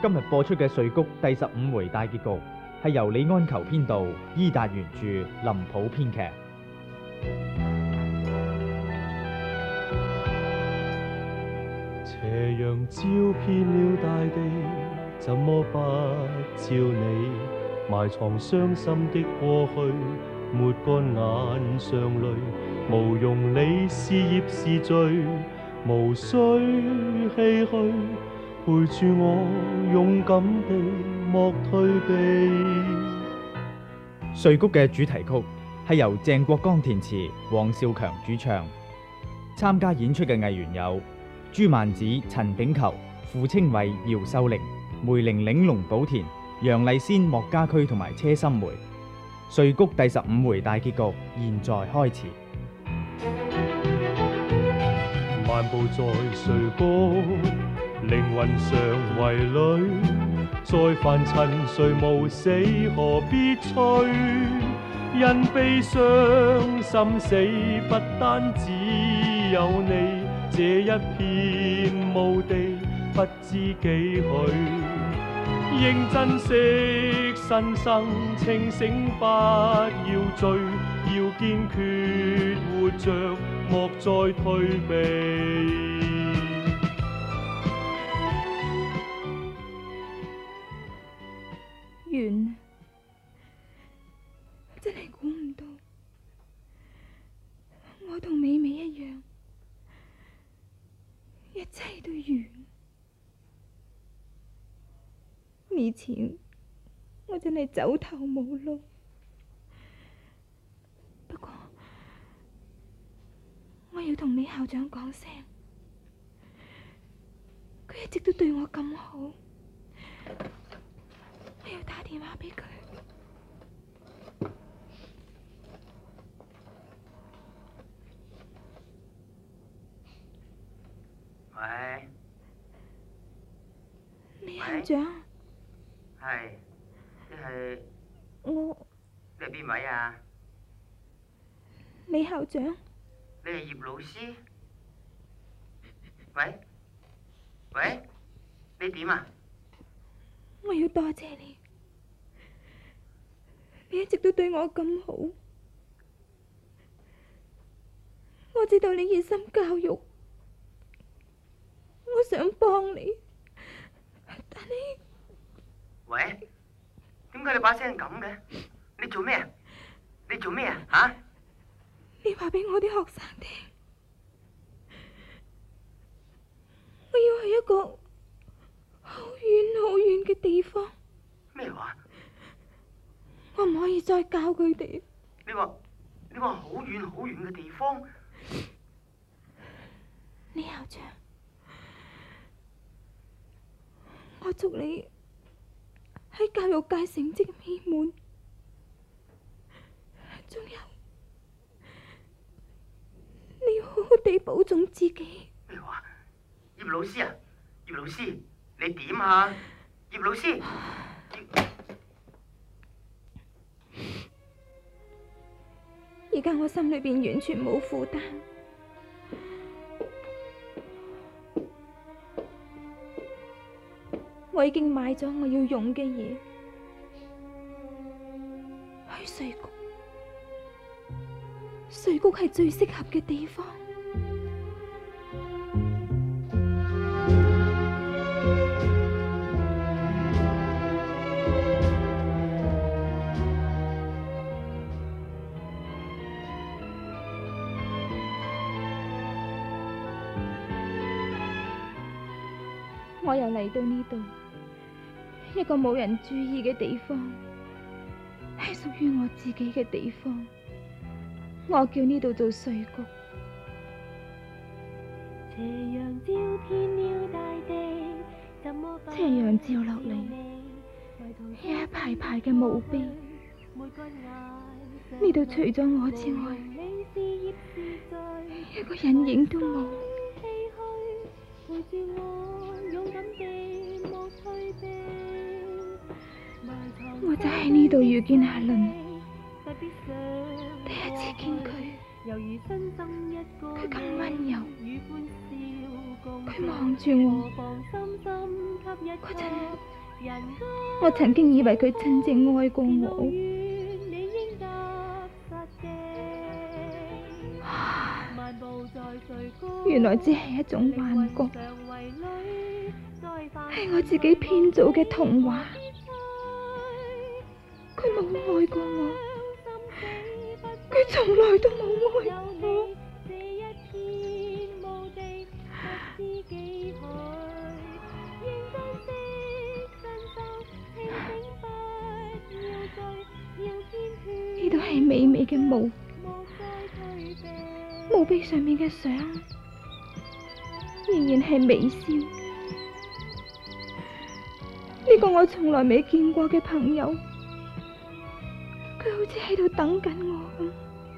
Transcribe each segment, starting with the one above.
今日播出嘅《睡谷》第15回大結局，係由李安求編導，伊達原著，林普編劇。 斜陽照遍了大地，怎麼不照你？埋藏傷心的過去，抹乾眼上淚，無用你是業是罪，無需唏噓，陪住我勇敢地莫退避。 《睡谷》嘅主題曲係由鄭國江填詞，黃少強主唱。參加演出嘅藝員有朱曼子、陳炳球、傅清偉、姚秀玲、梅玲玲、龍寶田、楊麗仙、莫家駒同埋車心梅。《睡谷》第15回大結局現在開始。 漫步在睡谷，靈魂常為侶，再凡塵誰無死，何必催？人悲傷心死，不單只有你，這一片墓地不知幾許。應珍惜新生，清醒不要醉，要堅決活着，莫再退避。 完，真係估唔到，我同美美一樣，一切都完。以前我真係走投無路，不過我要同李校長講聲，佢一直都對我咁好，我要打電話俾佢。 喂， 李校長， 係，你係我你係邊位啊？ 李校長， 你係葉老師？喂，喂，你點啊？ 我要多謝你，你一直都對我咁好。我知道你熱心教育，我想幫你，但係喂，點解你把聲咁嘅？你做咩啊？你做咩啊？吓？ 你話俾我啲學生聽，我要去一個好遠好遠嘅地方。 咩話？ 我唔可以再教佢哋。 你話好遠好遠嘅地方？ 李校長，我祝你喺教育界成績美滿，仲有你要好好地保重自己。 咩話？葉老師啊，葉老師，你點啊？葉老師， 而家我心裏邊完全冇負擔。我已經買咗我要用嘅嘢，去睡谷。睡谷係最適合嘅地方。我又嚟到呢度，一個冇人注意嘅地方，係屬於我自己嘅地方。我叫呢度做睡谷。 斜陽照遍了大地，怎麼不斜陽照落嚟，有一排排嘅墓碑。呢度除咗我之外，一個人影都冇。我就喺呢度遇見阿倫，第一次見佢，佢咁溫柔，佢望住我，嗰陣我曾經以為佢真正愛過我，原來只係一種幻覺，係我自己編造嘅童話。佢冇愛過我，佢從來都冇愛過我。呢度係美美嘅墓，墓碑上面嘅相仍然係微笑。呢個我從來未見過嘅朋友，佢好似喺度等緊我咁。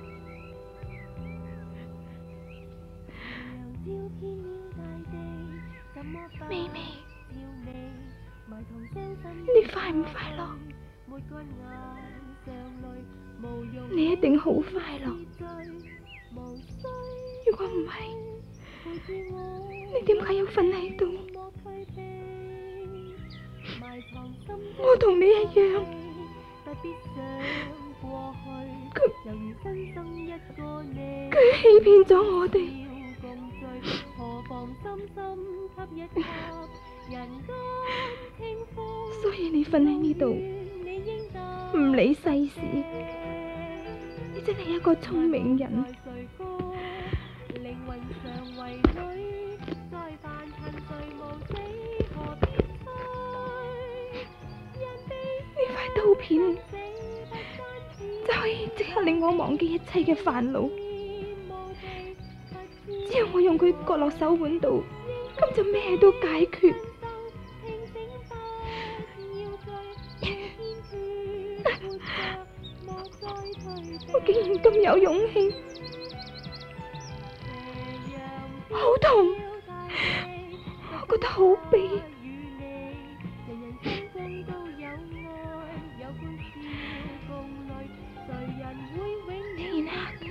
美美，你快唔快樂？你一定好快樂。如果唔係，你點解要瞓喺度？我同你一樣，佢欺騙咗我哋。所以你瞓喺呢度，唔理世事，你真係一個聰明人。呢塊刀片就可以即刻令我忘記一切嘅煩惱。只要我用佢割落手腕度，咁就咩都解決。我竟然咁有勇氣，好痛，我覺得好悲。天黑咗，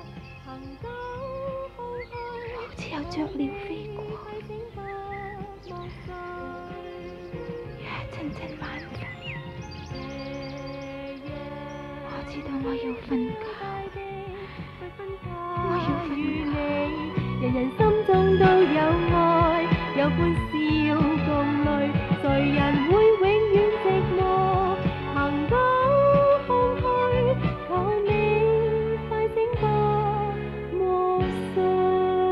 好似有雀鳥飛過，一陣陣晚風。我知道我要瞓覺，我要瞓覺。人人心中都有愛，有歡笑共淚，誰人會永遠寂寞？行到空虛，求你快醒吧，莫睡。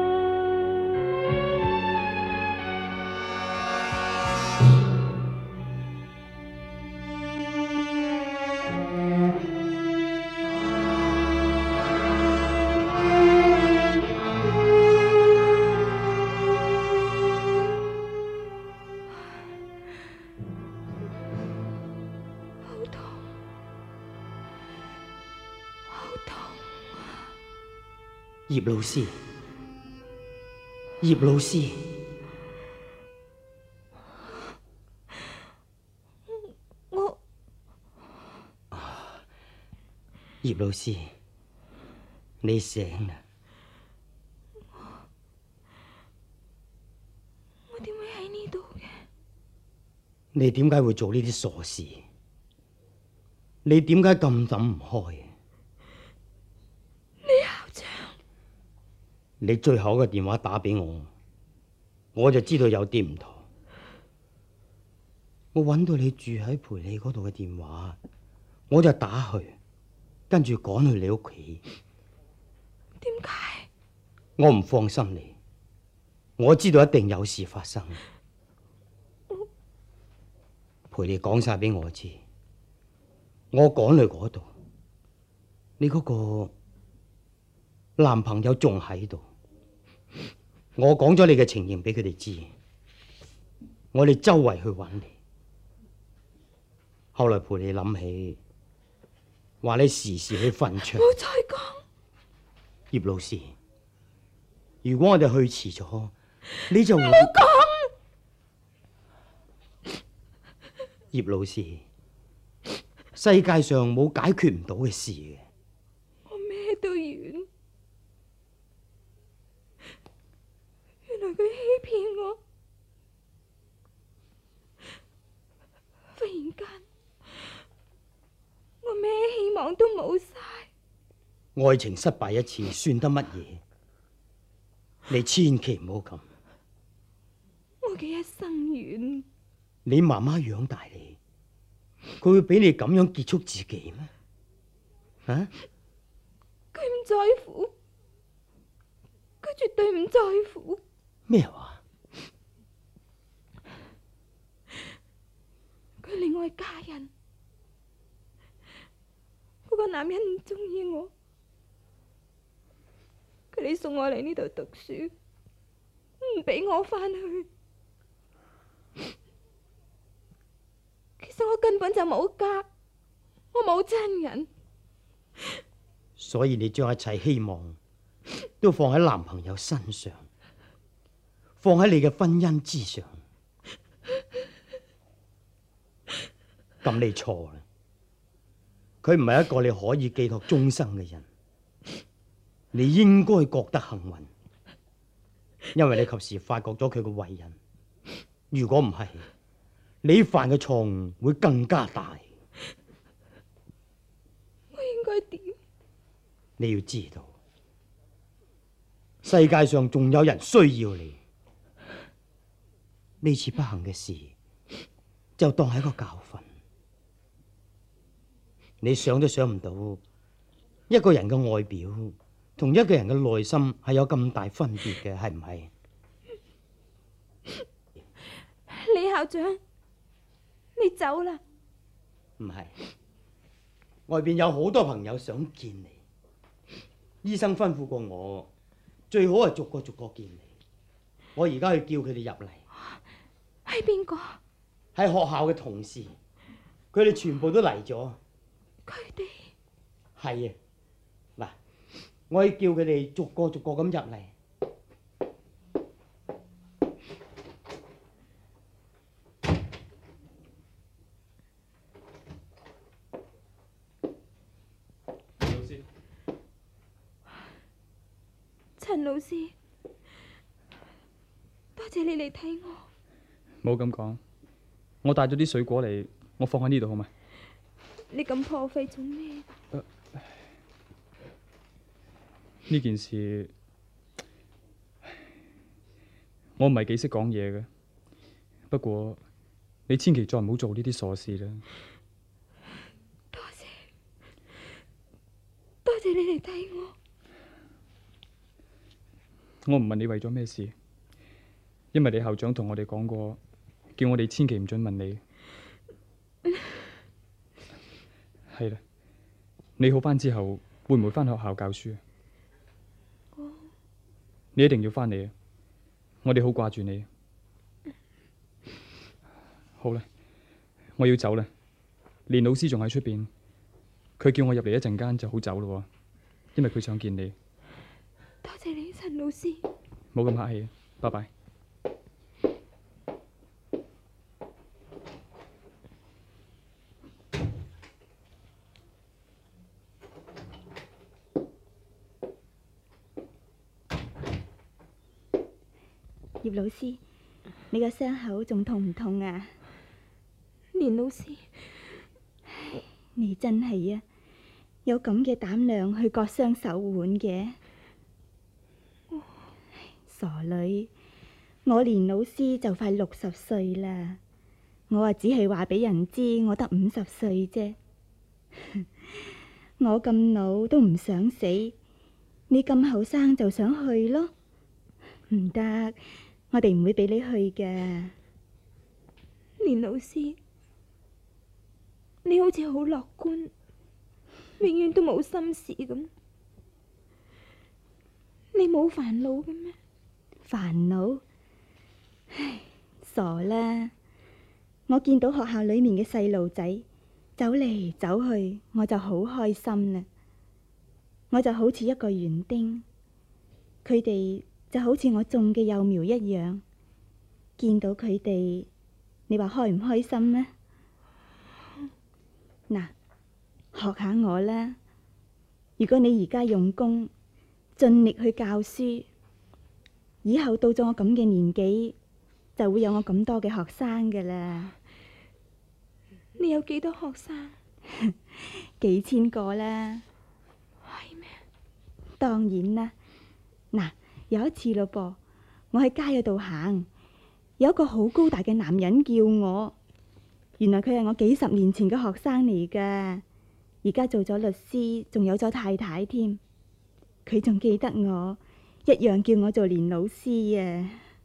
葉老師，葉老師，葉老師，你醒啦！ 我點會喺呢度嘅？ 你點解會做呢啲傻事？你點解咁諗唔開？你最後嘅電話打俾我，我就知道有啲唔妥。我揾到你住喺培利嗰度嘅電話，我就打去，跟住趕去你屋企。 點解？ 我唔放心你，我知道一定有事發生。培利講晒俾我知，我趕去嗰度，你嗰個男朋友仲喺度。我講咗你嘅情形俾佢哋知，我哋周圍去揾你。後來陪你諗起，話你時時去墳場。 唔好再講。 葉老師，如果我哋去遲咗，你就會。唔好講。葉老師，世界上冇解決唔到嘅事嘅。 我咩都完。原來佢欺騙我， 望都冇晒。 愛情失敗一次算得乜嘢？你千祈唔好咁。 我嘅一生願， 你媽媽養大你，佢會俾你咁樣結束自己咩？啊？ 佢唔在乎，佢絕對唔在乎。 咩話？ 佢另外嫁人，嗰個男人唔中意我，佢哋送我嚟呢度讀書，唔俾我翻去。其實我根本就冇家，我冇親人。 所以你將一切希望都放喺男朋友身上，放喺你嘅婚姻之上。咁你錯啦，佢唔係一個你可以寄託終生嘅人。你應該覺得幸運，因為你及時發覺咗佢嘅為人。如果唔係，你犯嘅錯誤會更加大。 我應該點？ 你要知道，世界上仲有人需要你。呢次不幸嘅事，就當係一個教訓。你想都想唔到，一個人嘅外表同一個人嘅內心係有咁大分別嘅，係唔係？ 李校長，你走啦？ 唔係，外邊有好多朋友想見你。醫生吩咐過我，最好係逐個逐個見你。我而家去叫佢哋入嚟。 係邊個？ 係學校嘅同事，佢哋全部都嚟咗。 佢哋係啊，嗱，我要叫佢哋逐個逐個咁入嚟。 老師， 陳老師，多謝你嚟睇我。 冇咁講，我帶咗啲水果嚟，我放喺呢度好嗎？ 你咁破費做咩？ 呢件事我唔係幾識講嘢嘅，不過你千祈再唔好做呢啲傻事啦。 多謝，多謝你嚟睇我。 我唔問你為咗咩事，因為你校長同我哋講過，叫我哋千祈唔准問你。係啦，你好返之後會唔會返學校教書啊？你一定要返嚟啊！我哋好掛住你。好啦，我要走啦。連老師仲喺出邊，佢叫我入嚟一陣間就好走咯，因為佢想見你。 多謝你，陳老師。 冇咁客氣，拜拜。 葉老師，你個傷口仲痛唔痛啊？ 連老師， 你真係啊，有咁嘅膽量去割傷手腕嘅。傻女，我連老師就快60歲啦，我啊只係話俾人知我得50歲啫。我咁老都唔想死，你咁後生就想去咯？唔得。我哋唔會俾你去嘅。 連老師，你好似好樂觀，永遠都冇心事咁。你冇煩惱嘅咩？ 煩惱？唉，傻啦！我見到學校裏面嘅細路仔走嚟走去，我就好開心啦。我就好似一個園丁，佢哋就好似我種嘅幼苗一樣，見到佢哋，你話開唔開心呢？嗱，學下我啦。如果你而家用功，盡力去教書，以後到咗我咁嘅年紀，就會有我咁多嘅學生噶啦。 你有幾多學生？ 幾千個啦。 係咩？ 當然啦。嗱，有一次咯噃，我喺街嗰度行，有一個好高大嘅男人叫我，原來佢係我幾十年前嘅學生嚟噶，而家做咗律師，仲有咗太太添。佢仲記得我，一樣叫我做連老師啊。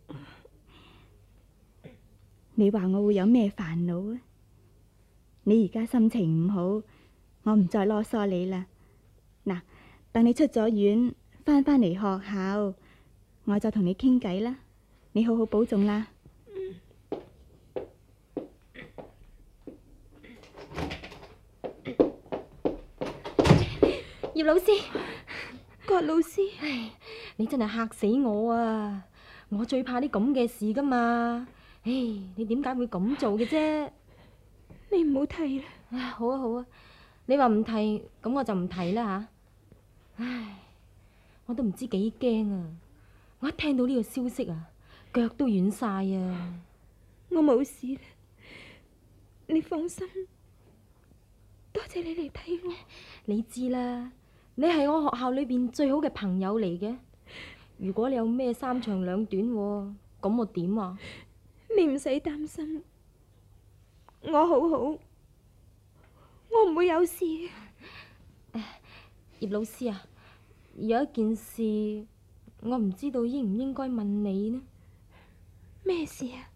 你話我會有咩煩惱啊？你而家心情唔好，我唔再囉嗦你啦。嗱，等你出咗院，返嚟學校，我就同你傾偈啦。你好好保重啦。 葉老師， 郭老師， 唉，你真係嚇死我啊！我最怕啲咁嘅事噶嘛。唉，你點解會咁做嘅啫？ 你唔好提啦。 唉，好啊好啊，你話唔提，咁我就唔提啦吓。唉，我都唔知幾驚啊！我一聽到呢個消息啊，腳都軟晒啊！ 我冇事啦，你放心。多謝你嚟睇我。 你知啦，你係我學校裏邊最好嘅朋友嚟嘅。如果你有咩三長兩短，咁我點啊？ 你唔使擔心，我好好，我唔會有事嘅。 葉老師啊，有一件事我唔知道應唔應該問你呢？ 咩事啊？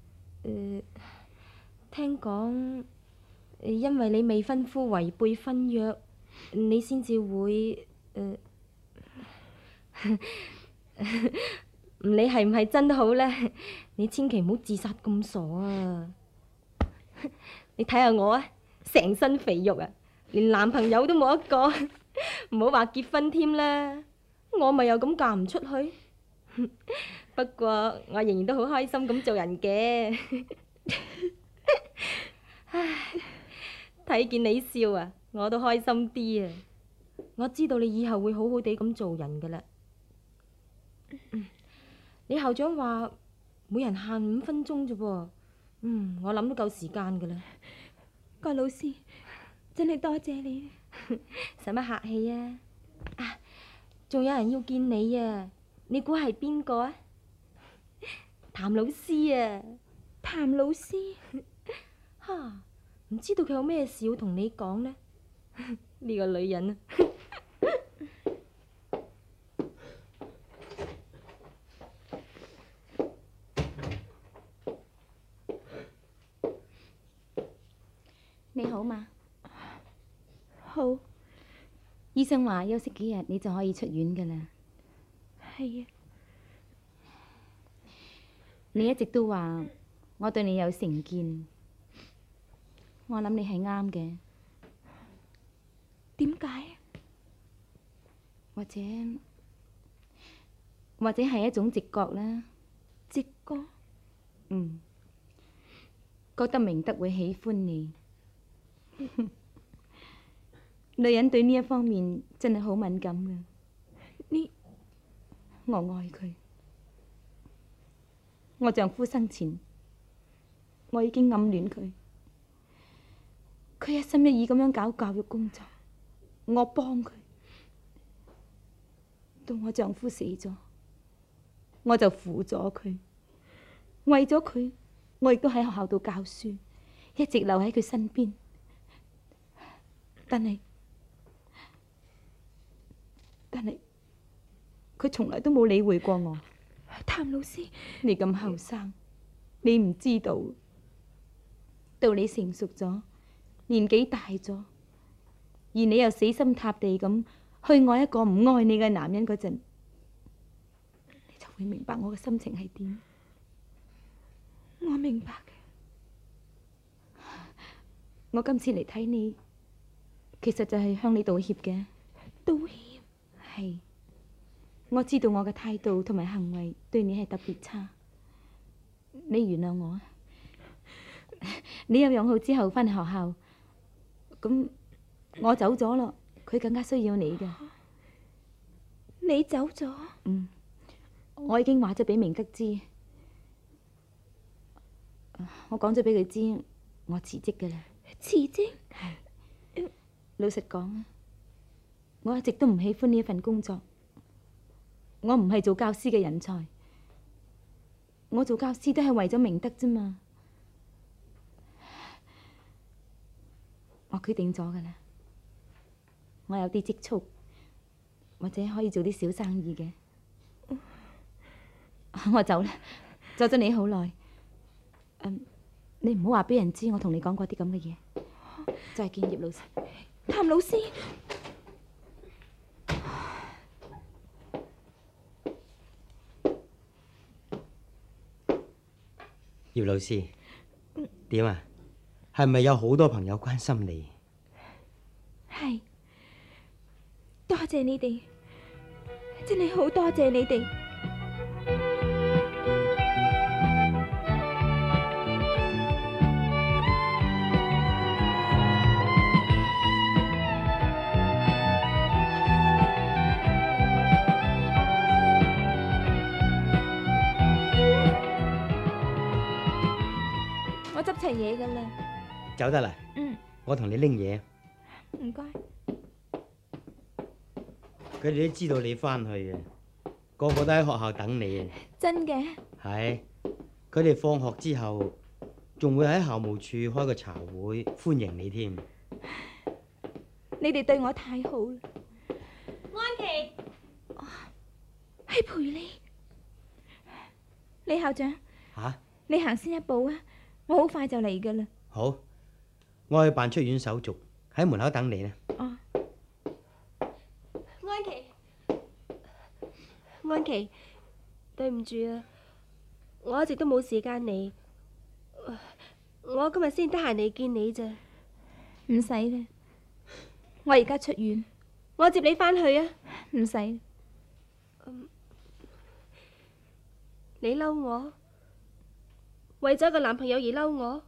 聽講因為你未婚夫違背婚約，你先至會唔理係唔係真都好咧，你千祈唔好自殺咁傻啊！你睇下我啊，成身肥肉啊，連男朋友都冇一個，唔好話結婚添啦，我咪又咁嫁唔出去。不過我仍然都好開心咁做人嘅。唉，睇見你笑啊，我都開心啲啊！我知道你以後會好好地咁做人噶啦。你校長話每人限5分鐘啫噃，我諗都夠時間噶啦。 郭老師，真係多謝你。 使乜客氣啊？啊，仲有人要見你啊！你估係邊個啊？譚老師啊！ 譚老師， 哈，唔知道佢有咩事要同你講呢？呢個女人啊！ 你好嘛？ 好。 醫生話休息幾日你就可以出院噶啦。 係啊。 你一直都話我對你有成見，我諗你係啱嘅。 點解啊？ 或者係一種直覺啦。 直覺？ 覺得明德會喜歡你。女人對呢一方面真係好敏感噶。我愛佢。我丈夫生前，我已經暗戀佢。佢一心一意咁樣搞教育工作，我幫佢。到我丈夫死咗，我就扶咗佢。為咗佢，我亦都喺學校度教書，一直留喺佢身邊。但係佢從來都冇理會過我。 譚老師， 你咁後生，你唔知道，到你成熟咗，年紀大咗，而你又死心塌地咁去愛一個唔愛你嘅男人嗰陣，你就會明白我嘅心情係點。 我明白嘅。 我今次嚟睇你，其實就係向你道歉嘅。 道歉？ 係。我知道我嘅態度同埋行為對你係特別差，你原諒我啊！你有養好之後返嚟學校，咁我走咗咯，佢更加需要你㗎。 你走咗？ 我已經話咗俾明德知，我講咗俾佢知，我辭職㗎啦。 辭職？ 係。 老實講，我一直都唔喜歡呢一份工作。我唔係做教師嘅人才，我做教師都係為咗明德啫嘛。我決定咗噶啦，我有啲積蓄，或者可以做啲小生意嘅。我走啦，阻咗你好耐。你唔好話俾人知我同你講過啲咁嘅嘢。再見，葉老師。 譚老師， 葉老師，點啊？係咪有好多朋友關心你？ 係，多謝你哋，真係好多謝你哋。我執齊嘢噶啦。 走得啦。 嗯。 我同你拎嘢。 唔該。 佢哋都知道你翻去嘅，個個都喺學校等你啊。 真嘅？ 係。佢哋放學之後，仲會喺校務處開個茶會歡迎你添。 你哋對我太好啦。 安琪， 係陪你。李校長。 吓？ 你行先一步啊！我好快就嚟噶啦。 好，我去辦出院手續，喺門口等你呢。 哦。 安琪，安琪，對唔住啊，我一直都冇時間嚟，我今日先得閒嚟見你咋。 唔使啦，我而家出院， 我接你返去啊。 唔使。 你嬲我？為咗個男朋友而嬲我？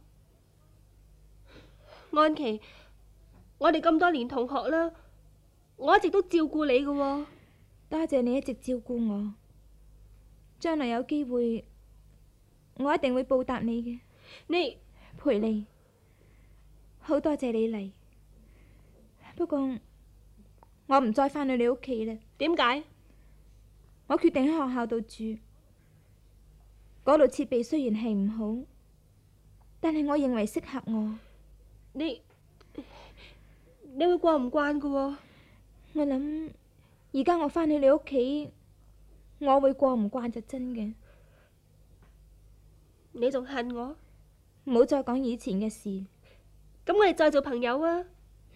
安琪，我哋咁多年同學啦，我一直都照顧你㗎喎。 多謝你一直照顧我，將來有機會，我一定會報答你嘅。 你陪你，好多謝你嚟。不過我唔再返去你屋企啦。 點解？ 我決定喺學校度住。嗰度設備雖然係唔好，但係我認為適合我。 你會慣唔慣噶？ 我諗而家我返去你屋企，我會過唔慣就真嘅。 你仲恨我？ 唔好再講以前嘅事。 咁我哋再做朋友啊。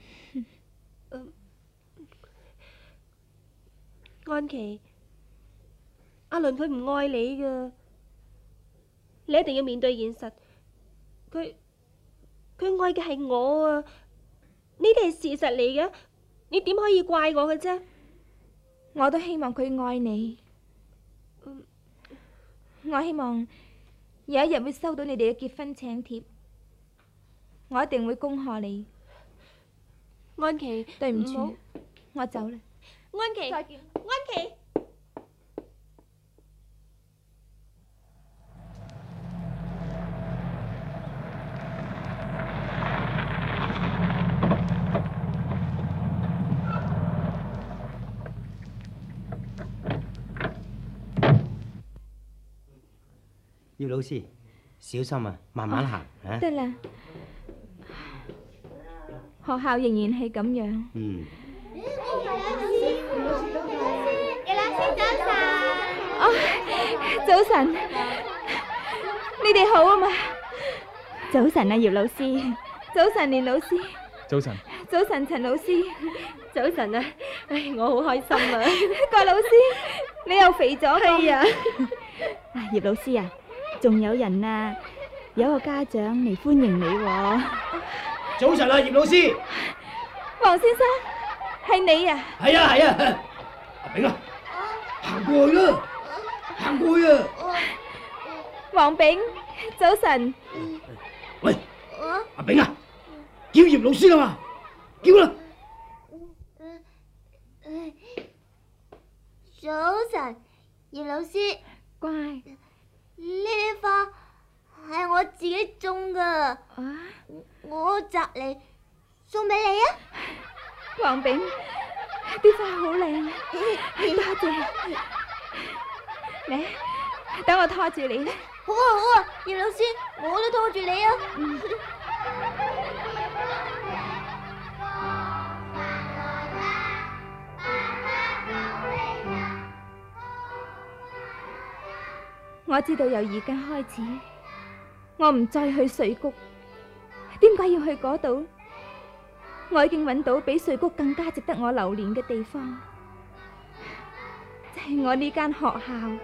安琪，阿倫佢唔愛你噶。你一定要面對現實，佢愛嘅係我啊！呢啲係事實嚟嘅，你點可以怪我嘅啫？ 我都希望佢愛你，我希望有一日會收到你哋嘅結婚請帖，我一定會恭賀你。 安琪， 對唔住，我走啦。 安琪， 再見。 安琪。 葉老師，小心啊，慢慢行啊。 得啦，學校仍然係咁樣。 嗯。 葉老師早晨。 早晨，你哋好啊嘛？ 早晨啊，葉老師。 早晨，連老師。 早晨。 早晨，陳老師。 早晨啊！唉，我好開心啊！ 郭老師，你又肥咗。 係啊。 啊，葉老師啊，仲有人啊，有個家長嚟歡迎你喎。 早晨啊，葉老師。 黃先生，係你啊？ 係啊係啊，阿炳啊，行過去啦，行過去啊。 黃炳，早晨。 喂，阿炳啊，叫葉老師啦嘛，叫啦。 早晨，葉老師。 乖。 呢啲花係我自己種噶，我摘嚟送俾你啊！ 黃炳，啲花好靚啊，多謝。嚟，等我拖住你啦。 好啊好啊，葉老師，我都拖住你啊。 我知道由而家開始，我唔再去水谷。點解要去嗰度？我已經揾到比水谷更加值得我留戀嘅地方，就係我呢間學校。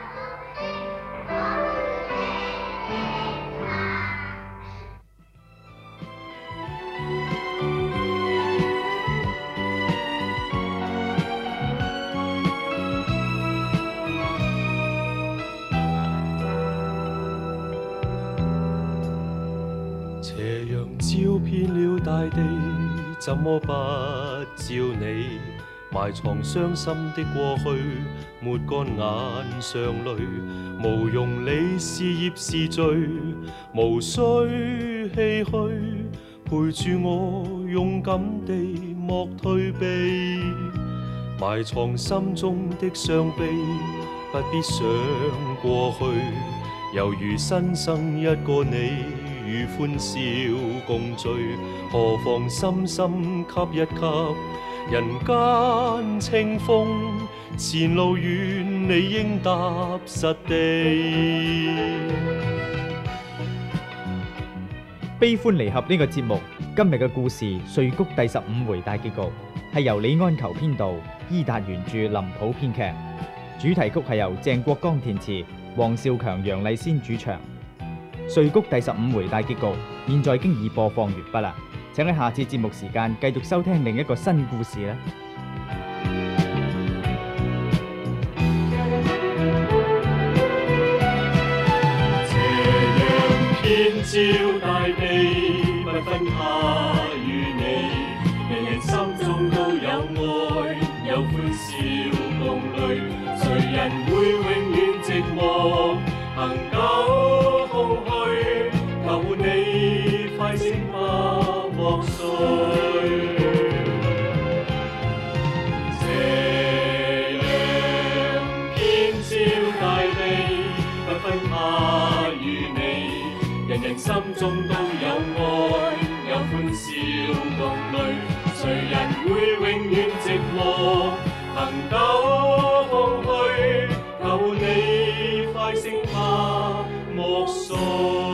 斜陽照遍了大地，怎麼不照你？埋藏傷心的過去，抹乾眼上淚。無用你是業是罪，無需唏噓，陪住我勇敢地莫退避。埋藏心中的傷悲，不必想過去，猶如新生一個你。與歡笑共聚，何妨深深吸一吸人間清風，前路遠你應踏實地。 悲歡離合呢個節目，今日嘅故事《睡谷》第15回大結局，係由李安求編導，伊達原著，林普編劇，主題曲係由鄭國江填詞，黃少強、楊麗仙主唱。睡谷第15回大結局，現在經已播放完畢啦，請喺下次節目時間繼續收聽另一個新故事啦。 斜陽遍照大地，不分他與你，人人心中都有愛，有歡笑共淚，誰人會永遠寂寞？恒久空虛，求你快醒吧，莫睡。斜陽遍照大地，不分他與你，人人心中都有愛，有歡笑共淚，誰人會永遠寂寞？恒久空虛，求你快醒吧，莫睡。